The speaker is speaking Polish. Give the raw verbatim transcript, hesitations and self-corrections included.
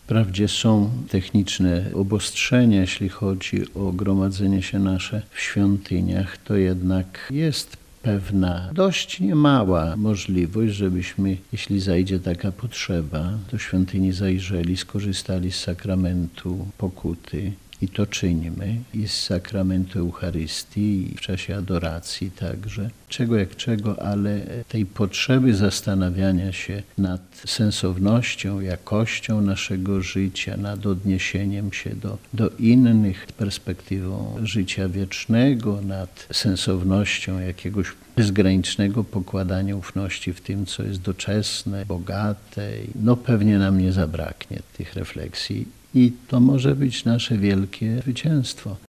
Wprawdzie są techniczne obostrzenia, jeśli chodzi o gromadzenie się nasze w świątyniach, to jednak jest pewna, dość niemała możliwość, żebyśmy, jeśli zajdzie taka potrzeba, do świątyni zajrzeli, skorzystali z sakramentu pokuty. I to czyńmy, i z sakramentu Eucharystii, i w czasie adoracji także. Czego jak czego, ale tej potrzeby zastanawiania się nad sensownością, jakością naszego życia, nad odniesieniem się do, do innych, perspektywą życia wiecznego, nad sensownością jakiegoś bezgranicznego pokładania ufności w tym, co jest doczesne, bogate. No pewnie nam nie zabraknie tych refleksji. I to może być nasze wielkie zwycięstwo.